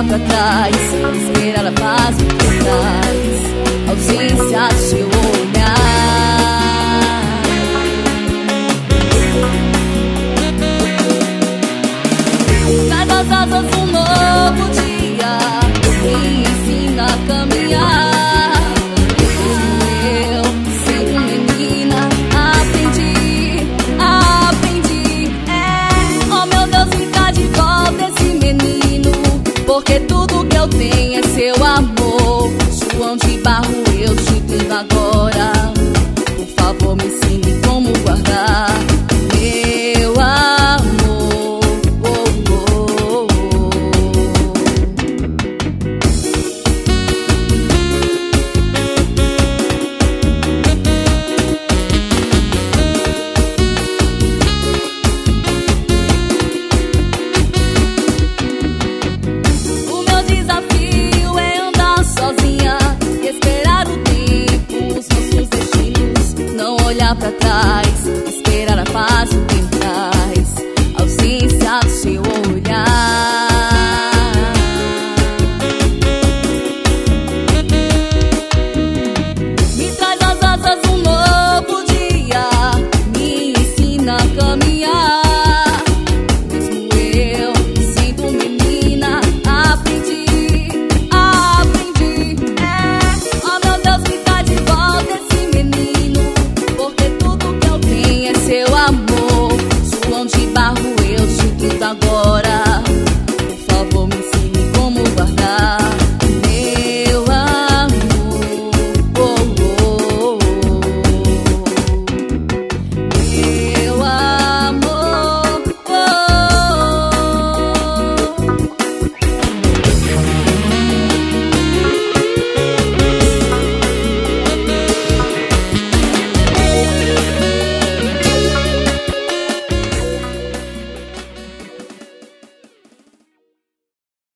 pra trás, esperar a paz por trás, ausência do seu olhar. Traz as asas um novo dia, me ensina a caminhar. Eu, sendo menina, aprendi. Oh meu Deus, me dá de volta esse menino, porque tudo que eu tenho é seu amor. João de Barro, eu te pido agora, por favor me ensine como guardar meu amor. O meu desafio é andar sozinha, esperar o tempo, os nossos destinos, não olhar pra trás,